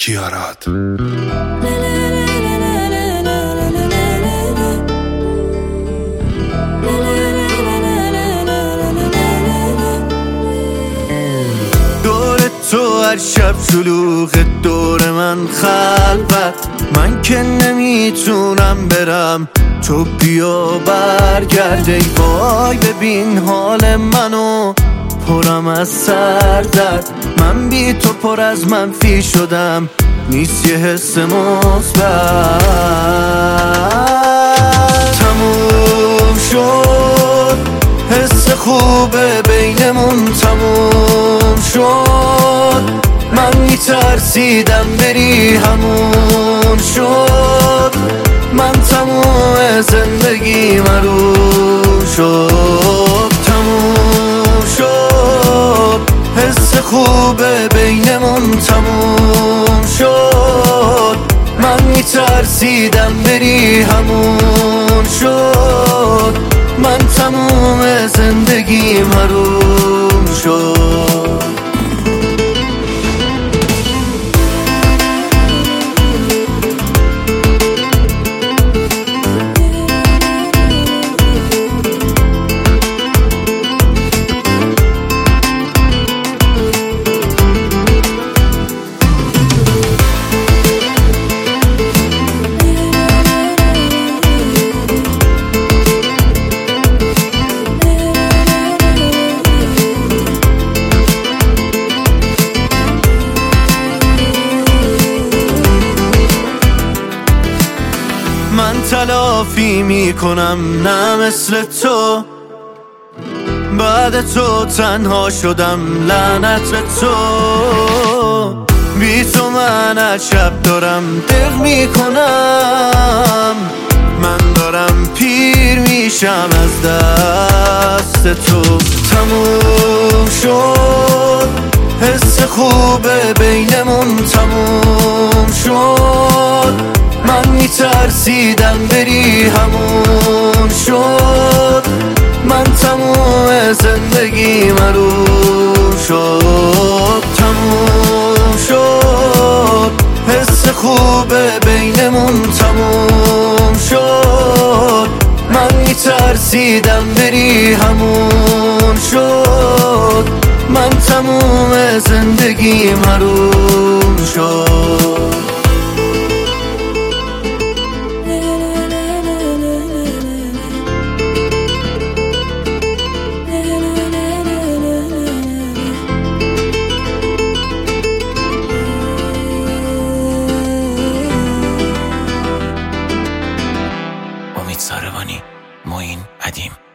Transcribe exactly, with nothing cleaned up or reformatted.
کیارات. دور تو هر شب شلوغ، دور من خلوت، من که نمیتونم برم، تو بیا برگرد. ای وای ببین حال منو، پرم از سر درد، من بی تو پر از منفی شدم، نیست یه حس مثبت. تموم شد حس خوبه بینمون، تموم شد، من میترسیدم بری، همون شد، من تموم زندگی مرون شد. تموم شد حس خوبه بینمون، تموم شد، من میترسیدم بری، همون شد، من تموم زندگی مرون شد. من تلافی میکنم نه مثل تو، بعد تو تنها شدم لعنت به تو. بی تو من از شب دارم دق میکنم، من دارم پیر میشم از دست تو. تموم شد حس خوبه بینمون، تموم شد، من میترسیدم بری، همون شد، من تموم زندگی مرون شد. تموم شد حس خوبه بینمون، تموم شد، من میترسیدم بری، همون شد، من تموم زندگی مرون شد. امید ساروانی، معین ادیم.